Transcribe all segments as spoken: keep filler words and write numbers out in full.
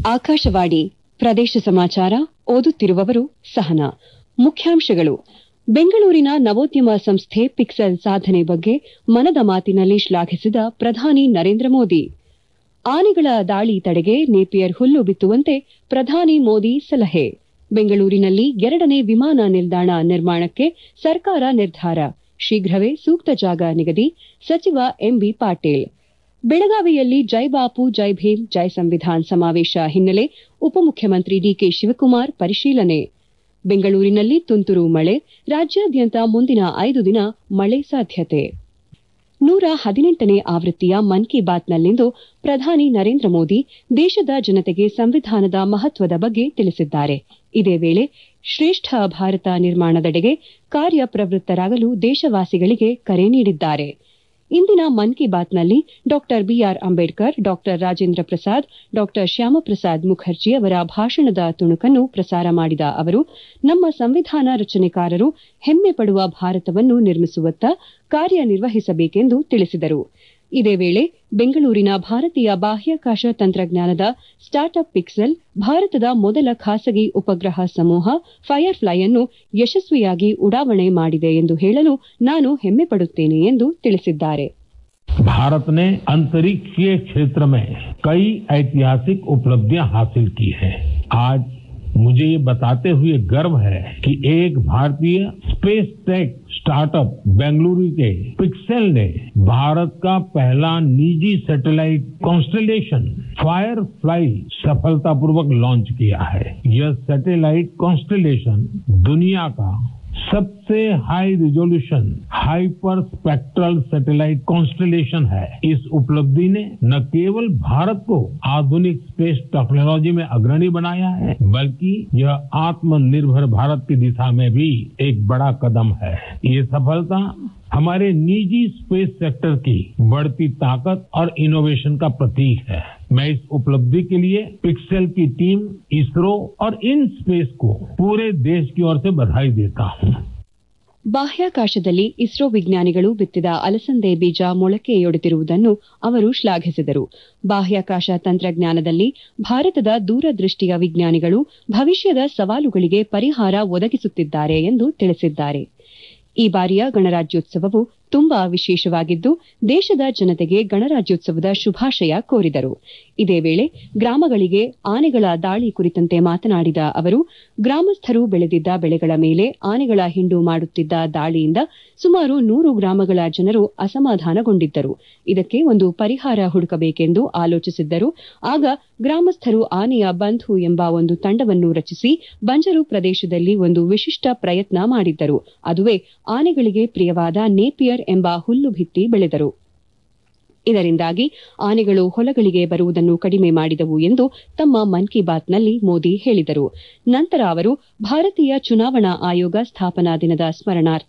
ಆಕಾಶವಾಣಿ ಪ್ರದೇಶ ಸಮಾಚಾರ ಓದುತ್ತಿರುವವರು ಸಹನಾ. ಮುಖ್ಯಾಂಶಗಳು. ಬೆಂಗಳೂರಿನ ನವೋದ್ಯಮ ಸಂಸ್ಥೆ ಪಿಕ್ಸೆಲ್ ಸಾಧನೆ ಬಗ್ಗೆ ಮನದ ಮಾತಿನಲ್ಲಿ ಶ್ಲಾಘಿಸಿದ ಪ್ರಧಾನಿ ನರೇಂದ್ರ ಮೋದಿ. ಆನೆಗಳ ದಾಳಿ ತಡೆಗೆ ನೇಪಿಯರ್ ಹುಲ್ಲು ಬಿತ್ತುವಂತೆ ಪ್ರಧಾನಿ ಮೋದಿ ಸಲಹೆ. ಬೆಂಗಳೂರಿನಲ್ಲಿ ಎರಡನೇ ವಿಮಾನ ನಿಲ್ದಾಣ ನಿರ್ಮಾಣಕ್ಕೆ ಸರ್ಕಾರ ನಿರ್ಧಾರ. ಶೀಘ್ರವೇ ಸೂಕ್ತ ಜಾಗ ನಿಗದಿ. ಸಚಿವ ಎಂಬಿ ಪಾಟೀಲ್. ಬೆಳಗಾವಿಯಲ್ಲಿ ಜೈ ಬಾಪು ಜೈ ಭೀಮ್ ಜೈ ಸಂವಿಧಾನ್ ಸಮಾವೇಶ ಹಿನ್ನೆಲೆ ಉಪಮುಖ್ಯಮಂತ್ರಿ ಡಿಕೆ ಶಿವಕುಮಾರ್ ಪರಿಶೀಲನೆ. ಬೆಂಗಳೂರಿನಲ್ಲಿ ತುಂತುರು ಮಳೆ. ರಾಜ್ಯಾದ್ಯಂತ ಮುಂದಿನ ಐದು ದಿನ ಮಳೆ ಸಾಧ್ಯತೆ. ನೂರ ಹದಿನೆಂಟನೇ ಆವೃತ್ತಿಯ ಮನ್ ಕಿ ಬಾತ್ನಲ್ಲಿಂದು ಪ್ರಧಾನಿ ನರೇಂದ್ರ ಮೋದಿ ದೇಶದ ಜನತೆಗೆ ಸಂವಿಧಾನದ ಮಹತ್ವದ ಬಗ್ಗೆ ತಿಳಿಸಿದ್ದಾರೆ. ಇದೇ ವೇಳೆ ಶ್ರೇಷ್ಠ ಭಾರತ ನಿರ್ಮಾಣದೆಡೆಗೆ ಕಾರ್ಯಪ್ರವೃತ್ತರಾಗಲು ದೇಶವಾಸಿಗಳಿಗೆ ಕರೆ ನೀಡಿದ್ದಾರೆ. ಇಂದಿನ ಮನ್ ಕಿ ಬಾತ್ನಲ್ಲಿ ಡಾ ಬಿಆರ್ ಅಂಬೇಡ್ಕರ್, ಡಾ ರಾಜೇಂದ್ರ ಪ್ರಸಾದ್, ಡಾ ಶ್ಯಾಮಪ್ರಸಾದ್ ಮುಖರ್ಜಿ ಅವರ ಭಾಷಣದ ತುಣುಕನ್ನು ಪ್ರಸಾರ ಮಾಡಿದ ಅವರು, ನಮ್ಮ ಸಂವಿಧಾನ ರಚನೆಕಾರರು ಹೆಮ್ಮೆ ಪಡುವ ಭಾರತವನ್ನು ನಿರ್ಮಿಸುವತ್ತ ಕಾರ್ಯನಿರ್ವಹಿಸಬೇಕೆಂದು ತಿಳಿಸಿದರು. ಇದೇ ವೇಳೆ ಬೆಂಗಳೂರಿನ ಭಾರತೀಯ ಬಾಹ್ಯಾಕಾಶ ತಂತ್ರಜ್ಞಾನದ ಸ್ಟಾರ್ಟ್ಅಪ್ ಪಿಕ್ಸೆಲ್ ಭಾರತದ ಮೊದಲ ಖಾಸಗಿ ಉಪಗ್ರಹ ಸಮೂಹ ಫೈರ್ ಫ್ಲೈ ಅನ್ನು ಯಶಸ್ವಿಯಾಗಿ ಉಡಾವಣೆ ಮಾಡಿದೆ ಎಂದು ಹೇಳಲು ನಾನು ಹೆಮ್ಮೆ ಪಡುತ್ತೇನೆ ಎಂದು ತಿಳಿಸಿದ್ದಾರೆ. भारत ने अंतरिक्षीय क्षेत्र में कई ऐतिहासिक उपलब्धियां हासिल की हैं। आज मुझे ये बताते हुए गर्व है कि एक भारतीय स्पेस टेक स्टार्टअप बेंगलुरु के पिक्सेल ने भारत का पहला निजी सैटेलाइट कॉन्स्टेलेशन फायर फ्लाई सफलतापूर्वक लॉन्च किया है। यह सैटेलाइट कॉन्स्टेलेशन दुनिया का सबसे high resolution hyperspectral satellite constellation है। इस उपलब्धि ने न केवल भारत को आधुनिक स्पेस टेक्नोलॉजी में अग्रणी बनाया है, बल्कि यह आत्मनिर्भर भारत की दिशा में भी एक बड़ा कदम है। ये सफलता हमारे निजी स्पेस सेक्टर की बढ़ती ताकत और इनोवेशन का प्रतीक है। मैं इस उपलब्धि के लिए पिक्सेल की टीम, इसरो और इन स्पेस को पूरे देश की ओर से बधाई देता हूं। ಬಾಹ್ಯಾಕಾಶದಲ್ಲಿ ಇಸ್ರೋ ವಿಜ್ಞಾನಿಗಳು ಬಿತ್ತಿದ ಅಲಸಂದೆ ಬೀಜ ಮೊಳಕೆಯೊಡೆದಿರುವುದನ್ನು ಅವರು ಶ್ಲಾಘಿಸಿದರು. ಬಾಹ್ಯಾಕಾಶ ತಂತ್ರಜ್ಞಾನದಲ್ಲಿ ಭಾರತದ ದೂರದೃಷ್ಟಿಯ ವಿಜ್ಞಾನಿಗಳು ಭವಿಷ್ಯದ ಸವಾಲುಗಳಿಗೆ ಪರಿಹಾರ ಒದಗಿಸುತ್ತಿದ್ದಾರೆ ಎಂದು ತಿಳಿಸಿದ್ದಾರೆ. ಈ ಬಾರಿಯ ಗಣರಾಜ್ಯೋತ್ಸವವು ತುಂಬಾ ವಿಶೇಷವಾಗಿದ್ದು, ದೇಶದ ಜನತೆಗೆ ಗಣರಾಜ್ಯೋತ್ಸವದ ಶುಭಾಶಯ ಕೋರಿದರು. ಇದೇ ವೇಳೆ ಗ್ರಾಮಗಳಿಗೆ ಆನೆಗಳ ದಾಳಿ ಕುರಿತಂತೆ ಮಾತನಾಡಿದ ಅವರು, ಗ್ರಾಮಸ್ಥರು ಬೆಳೆದಿದ್ದ ಬೆಳೆಗಳ ಮೇಲೆ ಆನೆಗಳ ಹಿಂಡು ಮಾಡುತ್ತಿದ್ದ ದಾಳಿಯಿಂದ ಸುಮಾರು ನೂರು ಗ್ರಾಮಗಳ ಜನರು ಅಸಮಾಧಾನಗೊಂಡಿದ್ದರು. ಇದಕ್ಕೆ ಒಂದು ಪರಿಹಾರ ಹುಡುಕಬೇಕೆಂದು ಆಲೋಚಿಸಿದ್ದರು. ಆಗ ಗ್ರಾಮಸ್ಥರು ಆನೆಯ ಬಂಧು ಎಂಬ ಒಂದು ತಂಡವನ್ನು ರಚಿಸಿ ಬಂಜರು ಪ್ರದೇಶದಲ್ಲಿ ಒಂದು ವಿಶಿಷ್ಟ ಪ್ರಯತ್ನ ಮಾಡಿದ್ದರು. ಅದುವೇ ಆನೆಗಳಿಗೆ ಪ್ರಿಯವಾದ ನೇಪಿಯರ್ ಎಂಬ ಹುಲ್ಲು ಭಿತ್ತಿ ಬೆಳೆದರು. ಇದರಿಂದಾಗಿ ಆನೆಗಳು ಹೊಲಗಳಿಗೆ ಬರುವುದನ್ನು ಕಡಿಮೆ ಮಾಡಿದವು ಎಂದು ತಮ್ಮ ಮನ್ ಕಿ ಬಾತ್ನಲ್ಲಿ ಮೋದಿ ಹೇಳಿದರು. ನಂತರ ಅವರು ಭಾರತೀಯ ಚುನಾವಣಾ ಆಯೋಗ ಸ್ಥಾಪನಾ ದಿನದ ಸ್ಮರಣಾರ್ಥ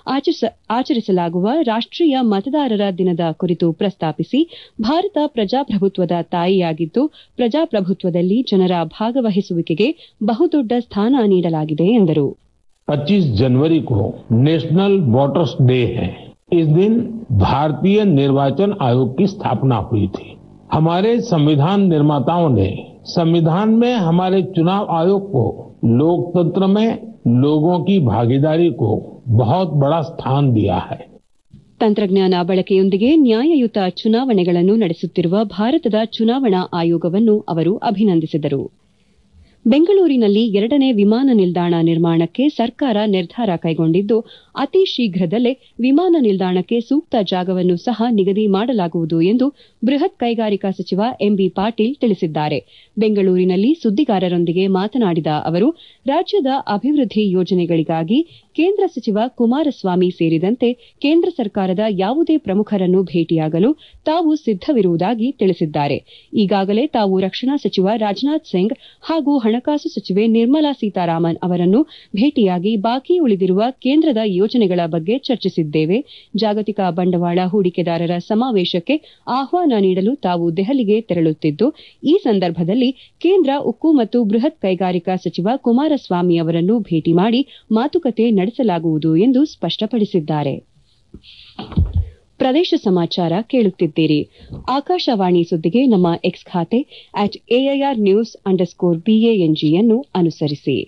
ಆಚರಿಸಲಾಗುವ ರಾಷ್ಟೀಯ ಮತದಾರರ ದಿನದ ಕುರಿತು ಪ್ರಸ್ತಾಪಿಸಿ, ಭಾರತ ಪ್ರಜಾಪ್ರಭುತ್ವದ ತಾಯಿಯಾಗಿದ್ದು, ಪ್ರಜಾಪ್ರಭುತ್ವದಲ್ಲಿ ಜನರ ಭಾಗವಹಿಸುವಿಕೆಗೆ ಬಹುದೊಡ್ಡ ಸ್ಥಾನ ನೀಡಲಾಗಿದೆ ಎಂದರು. पच्चीस जनवरी को नेशनल वोटर्स डे है। इस दिन भारतीय निर्वाचन आयोग की स्थापना हुई थी। हमारे संविधान निर्माताओं ने संविधान में हमारे चुनाव आयोग को लोकतंत्र में लोगों की भागीदारी को बहुत बड़ा स्थान दिया है। ತಂತ್ರಜ್ಞಾನ ಬಳಕೆಯೊಂದಿಗೆ ನ್ಯಾಯಯುತ ಚುನಾವಣೆಗಳನ್ನು ನಡೆಸುತ್ತಿರುವ ಭಾರತದ ಚುನಾವಣಾ ಆಯೋಗವನ್ನು ಅವರು ಅಭಿನಂದಿಸಿದರು. ಬೆಂಗಳೂರಿನಲ್ಲಿ ಎರಡನೇ ವಿಮಾನ ನಿಲ್ದಾಣ ನಿರ್ಮಾಣಕ್ಕೆ ಸರ್ಕಾರ ನಿರ್ಧಾರ ಕೈಗೊಂಡಿದ್ದು, ಅತಿ ಶೀಘ್ರದಲ್ಲೇ ವಿಮಾನ ನಿಲ್ದಾಣಕ್ಕೆ ಸೂಕ್ತ ಜಾಗವನ್ನು ಸಹ ನಿಗದಿ ಮಾಡಲಾಗುವುದು ಎಂದು ಬೃಹತ್ ಕೈಗಾರಿಕಾ ಸಚಿವ ಎಂಬಿ ಪಾಟೀಲ್ ತಿಳಿಸಿದ್ದಾರೆ. ಬೆಂಗಳೂರಿನಲ್ಲಿ ಸುದ್ದಿಗಾರರೊಂದಿಗೆ ಮಾತನಾಡಿದ ಅವರು, ರಾಜ್ಯದ ಅಭಿವೃದ್ಧಿ ಯೋಜನೆಗಳಿಗಾಗಿ ಕೇಂದ್ರ ಸಚಿವ ಕುಮಾರಸ್ವಾಮಿ ಸೇರಿದಂತೆ ಕೇಂದ್ರ ಸರ್ಕಾರದ ಯಾವುದೇ ಪ್ರಮುಖರನ್ನು ಭೇಟಿಯಾಗಲು ತಾವು ಸಿದ್ದವಿರುವುದಾಗಿ ತಿಳಿಸಿದ್ದಾರೆ. ಈಗಾಗಲೇ ತಾವು ರಕ್ಷಣಾ ಸಚಿವ ರಾಜನಾಥ್ ಸಿಂಗ್ ಹಾಗೂ ಹಣಕಾಸು ಸಚಿವೆ ನಿರ್ಮಲಾ ಸೀತಾರಾಮನ್ ಅವರನ್ನು ಭೇಟಿಯಾಗಿ ಬಾಕಿ ಉಳಿದಿರುವ ಕೇಂದ್ರದ ಯೋಜನೆಗಳ ಬಗ್ಗೆ ಚರ್ಚಿಸಿದ್ದೇವೆ. ಜಾಗತಿಕ ಬಂಡವಾಳ ಹೂಡಿಕೆದಾರರ ಸಮಾವೇಶಕ್ಕೆ ಆಹ್ವಾನ ನೀಡಲು ತಾವು ದೆಹಲಿಗೆ ತೆರಳುತ್ತಿದ್ದು, ಈ ಸಂದರ್ಭದಲ್ಲಿ ಕೇಂದ್ರ ಉಕ್ಕು ಮತ್ತು ಬೃಹತ್ ಕೈಗಾರಿಕಾ ಸಚಿವ ಕುಮಾರಸ್ವಾಮಿ ಅವರನ್ನು ಭೇಟಿ ಮಾಡಿ ಮಾತುಕತೆ ನಡೆಸಲಾಗುವುದು ಎಂದು ಸ್ಪಷ್ಟಪಡಿಸಿದ್ದಾರೆ. ಪ್ರದೇಶ ಸಮಾಚಾರ ಕೇಳುತ್ತಿದ್ದೀರಿ. ಆಕಾಶವಾಣಿ ಸುದ್ದಿಗೆ ನಮ್ಮ ಎಕ್ಸ್ ಖಾತೆ ಅಟ್ ಎಐಆರ್ ನ್ಯೂಸ್ ಅಂಡರ್ಸ್ಕೋರ್ ಬಿಎಎನ್ಜಿಯನ್ನು ಅನುಸರಿಸಿ.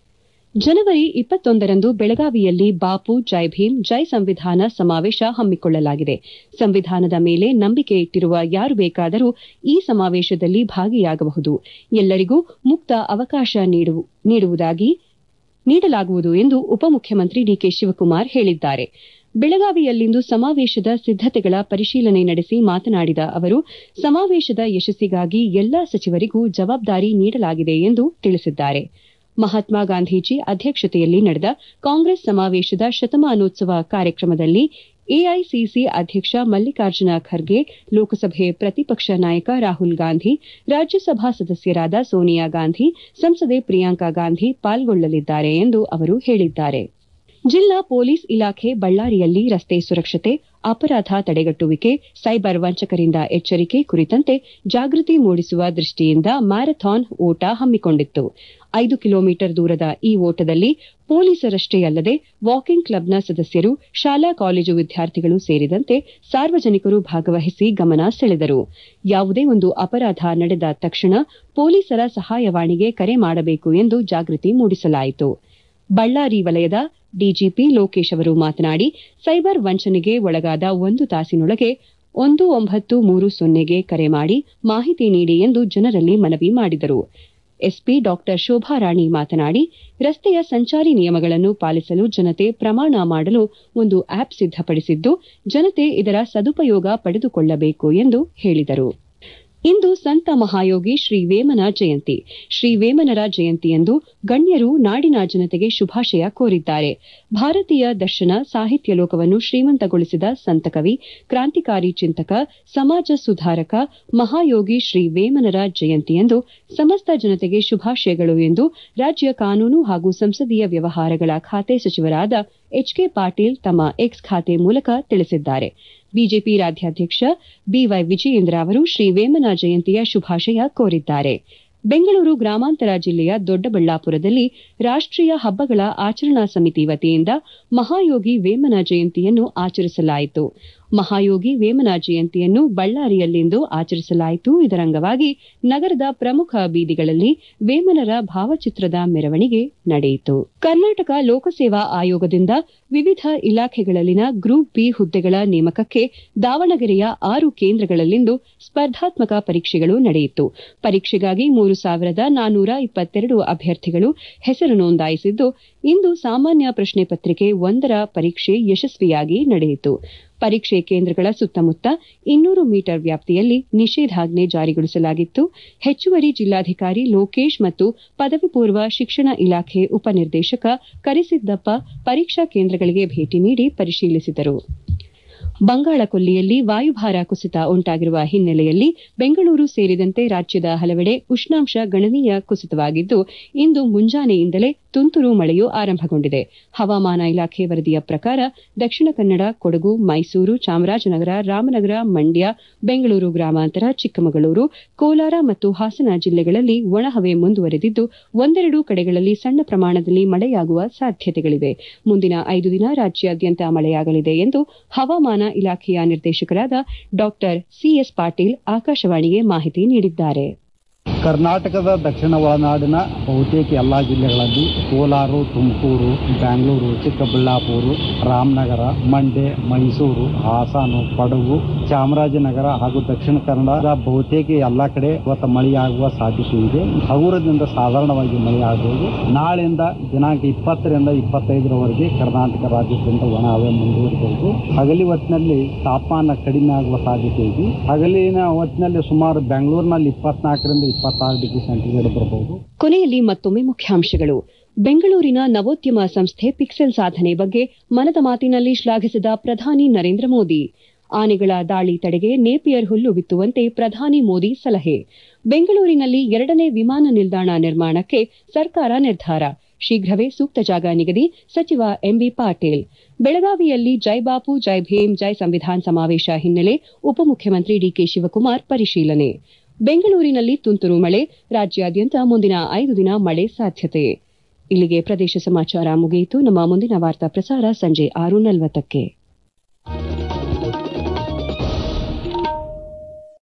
ಜನವರಿ ಇಪ್ಪತ್ತೊಂದರಂದು ಬೆಳಗಾವಿಯಲ್ಲಿ ಬಾಪು ಜೈ ಭೀಮ್ ಜೈ ಸಂವಿಧಾನ ಸಮಾವೇಶ ಹಮ್ಮಿಕೊಳ್ಳಲಾಗಿದೆ. ಸಂವಿಧಾನದ ಮೇಲೆ ನಂಬಿಕೆ ಇಟ್ಟಿರುವ ಯಾರು ಬೇಕಾದರೂ ಈ ಸಮಾವೇಶದಲ್ಲಿ ಭಾಗಿಯಾಗಬಹುದು. ಎಲ್ಲರಿಗೂ ಮುಕ್ತ ಅವಕಾಶ ನೀಡುವುದಾಗಿ ನೀಡಲಾಗುವುದು ಎಂದು ಉಪಮುಖ್ಯಮಂತ್ರಿ ಡಿಕೆ ಶಿವಕುಮಾರ್ ಹೇಳಿದ್ದಾರೆ. ಬೆಳಗಾವಿಯಲ್ಲಿಂದು ಸಮಾವೇಶದ ಸಿದ್ದತೆಗಳ ಪರಿಶೀಲನೆ ನಡೆಸಿ ಮಾತನಾಡಿದ ಅವರು, ಸಮಾವೇಶದ ಯಶಸ್ಸಿಗಾಗಿ ಎಲ್ಲಾ ಸಚಿವರಿಗೂ ಜವಾಬ್ದಾರಿ ನೀಡಲಾಗಿದೆ ಎಂದು ತಿಳಿಸಿದ್ದಾರೆ. ಮಹಾತ್ಮ ಗಾಂಧೀಜಿ ಅಧ್ಯಕ್ಷತೆಯಲ್ಲಿ ನಡೆದ ಕಾಂಗ್ರೆಸ್ ಸಮಾವೇಶದ ಶತಮಾನೋತ್ಸವ ಕಾರ್ಯಕ್ರಮದಲ್ಲಿ ಎಐಸಿಸಿ ಅಧ್ಯಕ್ಷ ಮಲ್ಲಿಕಾರ್ಜುನ ಖರ್ಗೆ, ಲೋಕಸಭೆ ಪ್ರತಿಪಕ್ಷ ನಾಯಕ ರಾಹುಲ್ ಗಾಂಧಿ, ರಾಜ್ಯಸಭಾ ಸದಸ್ಯರಾದ ಸೋನಿಯಾ ಗಾಂಧಿ, ಸಂಸದೆ ಪ್ರಿಯಾಂಕಾ ಗಾಂಧಿ ಪಾಲ್ಗೊಳ್ಳಲಿದ್ದಾರೆ ಎಂದು ಅವರು ಹೇಳಿದ್ದಾರೆ. ಜಿಲ್ಲಾ ಪೊಲೀಸ್ ಇಲಾಖೆ ಬಳ್ಳಾರಿಯಲ್ಲಿ ರಸ್ತೆ ಸುರಕ್ಷತೆ, ಅಪರಾಧ ತಡೆಗಟ್ಟುವಿಕೆ, ಸೈಬರ್ ವಂಚಕರಿಂದ ಎಚ್ಚರಿಕೆ ಕುರಿತಂತೆ ಜಾಗೃತಿ ಮೂಡಿಸುವ ದೃಷ್ಟಿಯಿಂದ ಮ್ಯಾರಥಾನ್ ಓಟ ಹಮ್ಮಿಕೊಂಡಿತ್ತು. ಐದು ಕಿಲೋಮೀಟರ್ ದೂರದ ಈ ಓಟದಲ್ಲಿ ಪೊಲೀಸರಷ್ಟೇ ಅಲ್ಲದೆ ವಾಕಿಂಗ್ ಕ್ಲಬ್ನ ಸದಸ್ಯರು, ಶಾಲಾ ಕಾಲೇಜು ವಿದ್ಯಾರ್ಥಿಗಳು ಸೇರಿದಂತೆ ಸಾರ್ವಜನಿಕರು ಭಾಗವಹಿಸಿ ಗಮನ ಸೆಳೆದರು. ಯಾವುದೇ ಒಂದು ಅಪರಾಧ ನಡೆದ ತಕ್ಷಣ ಪೊಲೀಸರ ಸಹಾಯವಾಣಿಗೆ ಕರೆ ಮಾಡಬೇಕು ಎಂದು ಜಾಗೃತಿ ಮೂಡಿಸಲಾಯಿತು. ಬಳ್ಳಾರಿ ವಲಯದ ಡಿಜಿಪಿ ಲೋಕೇಶ್ ಅವರು ಮಾತನಾಡಿ, ಸೈಬರ್ ವಂಚನೆಗೆ ಒಳಗಾದ ಒಂದು ತಾಸಿನೊಳಗೆ ಒಂದು ಒಂಬತ್ತು ಮೂರು ಸೊನ್ನೆಗೆ ಕರೆ ಮಾಡಿ ಮಾಹಿತಿ ನೀಡಿ ಎಂದು ಜನರಲ್ಲಿ ಮನವಿ ಮಾಡಿದರು. ಎಸ್ಪಿ ಡಾ ಶೋಭಾರಾಣಿ ಮಾತನಾಡಿ, ರಸ್ತೆಯ ಸಂಚಾರಿ ನಿಯಮಗಳನ್ನು ಪಾಲಿಸಲು ಜನತೆ ಪ್ರಮಾಣ ಮಾಡಲು ಒಂದು ಆಪ್ ಸಿದ್ದಪಡಿಸಿದ್ದು, ಜನತೆ ಇದರ ಸದುಪಯೋಗ ಪಡೆದುಕೊಳ್ಳಬೇಕು ಎಂದು ಹೇಳಿದರು. ಇಂದು ಸಂತ ಮಹಾಯೋಗಿ ಶ್ರೀ ವೇಮನ ಜಯಂತಿ. ಶ್ರೀ ವೇಮನರ ಜಯಂತಿಯಂದು ಗಣ್ಯರು ನಾಡಿನ ಜನತೆಗೆ ಶುಭಾಶಯ ಕೋರಿದ್ದಾರೆ. ಭಾರತೀಯ ದರ್ಶನ ಸಾಹಿತ್ಯ ಲೋಕವನ್ನು ಶ್ರೀಮಂತಗೊಳಿಸಿದ ಸಂತಕವಿ, ಕ್ರಾಂತಿಕಾರಿ ಚಿಂತಕ, ಸಮಾಜ ಸುಧಾರಕ ಮಹಾಯೋಗಿ ಶ್ರೀ ವೇಮನರ ಜಯಂತಿಯಂದು ಸಮಸ್ತ ಜನತೆಗೆ ಶುಭಾಶಯಗಳು ಎಂದು ರಾಜ್ಯ ಕಾನೂನು ಹಾಗೂ ಸಂಸದೀಯ ವ್ಯವಹಾರಗಳ ಖಾತೆ ಸಚಿವರಾದ ಎಚ್ ಕೆ ಪಾಟೀಲ್ ತಮ್ಮ ಎಕ್ಸ್ ಖಾತೆ ಮೂಲಕ ತಿಳಿಸಿದ್ದಾರೆ. ಬಿಜೆಪಿ ರಾಜ್ಯಾಧ್ಯಕ್ಷ ಬಿವೈ ವಿಜಯೇಂದ್ರ ಅವರು ಶ್ರೀ ವೇಮನ ಜಯಂತಿಯ ಶುಭಾಶಯ ಕೋರಿದ್ದಾರೆ. ಬೆಂಗಳೂರು ಗ್ರಾಮಾಂತರ ಜಿಲ್ಲೆಯ ದೊಡ್ಡಬಳ್ಳಾಪುರದಲ್ಲಿ ರಾಷ್ಟೀಯ ಹಬ್ಬಗಳ ಆಚರಣಾ ಸಮಿತಿ ವತಿಯಿಂದ ಮಹಾಯೋಗಿ ವೇಮನ ಜಯಂತಿಯನ್ನು ಆಚರಿಸಲಾಯಿತು. ಮಹಾಯೋಗಿ ವೇಮನ ಜಯಂತಿಯನ್ನು ಬಳ್ಳಾರಿಯಲ್ಲಿಂದು ಆಚರಿಸಲಾಯಿತು. ಇದರ ಅಂಗವಾಗಿ ನಗರದ ಪ್ರಮುಖ ಬೀದಿಗಳಲ್ಲಿ ವೇಮನರ ಭಾವಚಿತ್ರದ ಮೆರವಣಿಗೆ ನಡೆಯಿತು. ಕರ್ನಾಟಕ ಲೋಕಸೇವಾ ಆಯೋಗದಿಂದ ವಿವಿಧ ಇಲಾಖೆಗಳಲ್ಲಿನ ಗ್ರೂಪ್ ಬಿ ಹುದ್ದೆಗಳ ನೇಮಕಕ್ಕೆ ದಾವಣಗೆರೆಯ ಆರು ಕೇಂದ್ರಗಳಲ್ಲಿಂದು ಸ್ಪರ್ಧಾತ್ಮಕ ಪರೀಕ್ಷೆಗಳು ನಡೆಯಿತು. ಪರೀಕ್ಷೆಗಾಗಿ ಮೂರು ಸಾವಿರದ ನಾನ್ನೂರ ಇಪ್ಪತ್ತೆರಡು ಅಭ್ಯರ್ಥಿಗಳು ಹೆಸರು ನೋಂದಾಯಿಸಿದ್ದು, ಇಂದು ಸಾಮಾನ್ಯ ಪ್ರಶ್ನೆ ಪತ್ರಿಕೆ ಒಂದರ ಪರೀಕ್ಷೆ ಯಶಸ್ವಿಯಾಗಿ ನಡೆಯಿತು. ಪರೀಕ್ಷೆ ಕೇಂದ್ರಗಳ ಸುತ್ತಮುತ್ತ ಇನ್ನೂರು ಮೀಟರ್ ವ್ಯಾಪ್ತಿಯಲ್ಲಿ ನಿಷೇಧಾಜ್ಞೆ ಜಾರಿಗೊಳಿಸಲಾಗಿತ್ತು. ಹೆಚ್ಚುವರಿ ಜಿಲ್ಲಾಧಿಕಾರಿ ಲೋಕೇಶ್ ಮತ್ತು ಪದವಿ ಪೂರ್ವ ಶಿಕ್ಷಣ ಇಲಾಖೆ ಉಪನಿರ್ದೇಶಕ ಕರಿಸಿದ್ದಪ್ಪ ಪರೀಕ್ಷಾ ಕೇಂದ್ರಗಳಿಗೆ ಭೇಟಿ ನೀಡಿ ಪರಿಶೀಲಿಸಿದರು. ಬಂಗಾಳಕೊಲ್ಲಿಯಲ್ಲಿ ವಾಯುಭಾರ ಕುಸಿತ ಉಂಟಾಗಿರುವ ಹಿನ್ನೆಲೆಯಲ್ಲಿ ಬೆಂಗಳೂರು ಸೇರಿದಂತೆ ರಾಜ್ಯದ ಹಲವೆಡೆ ಉಷ್ಣಾಂಶ ಗಣನೀಯ ಕುಸಿತವಾಗಿದ್ದು, ಇಂದು ಮುಂಜಾನೆಯಿಂದಲೇ ತುಂತುರು ಮಳೆಯೂ ಆರಂಭಗೊಂಡಿದೆ. ಹವಾಮಾನ ಇಲಾಖೆ ವರದಿಯ ಪ್ರಕಾರ ದಕ್ಷಿಣ ಕನ್ನಡ, ಕೊಡಗು, ಮೈಸೂರು, ಚಾಮರಾಜನಗರ, ರಾಮನಗರ, ಮಂಡ್ಯ, ಬೆಂಗಳೂರು ಗ್ರಾಮಾಂತರ, ಚಿಕ್ಕಮಗಳೂರು, ಕೋಲಾರ ಮತ್ತು ಹಾಸನ ಜಿಲ್ಲೆಗಳಲ್ಲಿ ಒಣಹವೆ ಮುಂದುವರೆದಿದ್ದು, ಒಂದೆರಡು ಕಡೆಗಳಲ್ಲಿ ಸಣ್ಣ ಪ್ರಮಾಣದಲ್ಲಿ ಮಳೆಯಾಗುವ ಸಾಧ್ಯತೆಗಳಿವೆ. ಮುಂದಿನ ಐದು ದಿನ ರಾಜ್ಯಾದ್ಯಂತ ಮಳೆಯಾಗಲಿದೆ ಎಂದು ಹವಾಮಾನ ಇಲಾಖೆಯ ನಿರ್ದೇಶಕರಾದ ಡಾ ಸಿಎಸ್ ಪಾಟೀಲ್ ಆಕಾಶವಾಣಿಗೆ ಮಾಹಿತಿ ನೀಡಿದ್ದಾರೆ. ಕರ್ನಾಟಕದ ದಕ್ಷಿಣ ಒಳನಾಡಿನ ಬಹುತೇಕ ಎಲ್ಲಾ ಜಿಲ್ಲೆಗಳಲ್ಲಿ ಕೋಲಾರ, ತುಮಕೂರು, ಬೆಂಗಳೂರು, ಚಿಕ್ಕಬಳ್ಳಾಪುರ, ರಾಮನಗರ, ಮಂಡ್ಯ, ಮೈಸೂರು, ಹಾಸನ, ಕೊಡಗು, ಚಾಮರಾಜನಗರ ಹಾಗೂ ದಕ್ಷಿಣ ಕನ್ನಡದ ಬಹುತೇಕ ಎಲ್ಲಾ ಕಡೆ ಇವತ್ತು ಮಳೆಯಾಗುವ ಸಾಧ್ಯತೆ ಇದೆ. ಹಗುರದಿಂದ ಸಾಧಾರಣವಾಗಿ ಮಳೆಯಾಗುವುದು. ನಾಳೆಯಿಂದ ದಿನಾಂಕ ಇಪ್ಪತ್ತರಿಂದ ಇಪ್ಪತ್ತೈದರವರೆಗೆ ಕರ್ನಾಟಕ ರಾಜ್ಯದಿಂದ ಒಣ ಹವೆ ಮುಂದುವರಿಬಹುದು. ಹಗಲಿ ಹೊತ್ತಿನಲ್ಲಿ ತಾಪಮಾನ ಕಡಿಮೆ ಆಗುವ ಸಾಧ್ಯತೆ ಇದೆ. ಹಗಲಿನ ಹೊತ್ತಿನಲ್ಲಿ ಸುಮಾರು ಬೆಂಗಳೂರಿನಲ್ಲಿ ಇಪ್ಪತ್ನಾಲ್ಕರಿಂದ ಇಪ್ಪತ್ತಾರು ಡಿಗ್ರಿ ಸೆಂಟಿಗ್ರೇಡ್ ಬರಬಹುದು. ಕೊನೆಯಲ್ಲಿ ಮತ್ತೊಮ್ಮೆ ಮುಖ್ಯಾಂಶಗಳು. ಬೆಂಗಳೂರಿನ ನವೋದ್ಯಮ ಸಂಸ್ಥೆ ಪಿಕ್ಸೆಲ್ ಸಾಧನೆ ಬಗ್ಗೆ ಮನದ ಮಾತಿನಲ್ಲಿ ಶ್ಲಾಘಿಸಿದ ಪ್ರಧಾನಿ ನರೇಂದ್ರ ಮೋದಿ. ಆನೆಗಳ ದಾಳಿ ತಡೆಗೆ ನೇಪಿಯರ್ ಹುಲ್ಲು ಬಿತ್ತುವಂತೆ ಪ್ರಧಾನಿ ಮೋದಿ ಸಲಹೆ. ಬೆಂಗಳೂರಿನಲ್ಲಿ ಎರಡನೇ ವಿಮಾನ ನಿಲ್ದಾಣ ನಿರ್ಮಾಣಕ್ಕೆ ಸರ್ಕಾರ ನಿರ್ಧಾರ. ಶೀಘ್ರವೇ ಸೂಕ್ತ ಜಾಗ ನಿಗದಿ, ಸಚಿವ ಎಂಬಿ ಪಾಟೀಲ್. ಬೆಳಗಾವಿಯಲ್ಲಿ ಜೈ ಬಾಪು ಜೈ ಭೀಮ್ ಜೈ ಸಂವಿಧಾನ್ ಸಮಾವೇಶ ಹಿನ್ನೆಲೆ ಉಪಮುಖ್ಯಮಂತ್ರಿ ಡಿಕೆ ಶಿವಕುಮಾರ್ ಪರಿಶೀಲನೆ. ಬೆಂಗಳೂರಿನಲ್ಲಿ ತುಂತುರು ಮಳೆ, ರಾಜ್ಯಾದ್ಯಂತ ಮುಂದಿನ ಐದು ದಿನ ಮಳೆ ಸಾಧ್ಯತೆ. ಇಲ್ಲಿಗೆ ಪ್ರದೇಶ ಸಮಾಚಾರ ಮುಗಿಯಿತು. ನಮ್ಮ ಮುಂದಿನ ವಾರ್ತಾ ಪ್ರಸಾರ ಸಂಜೆ ಆರು ನಲವತ್ತಕ್ಕೆ.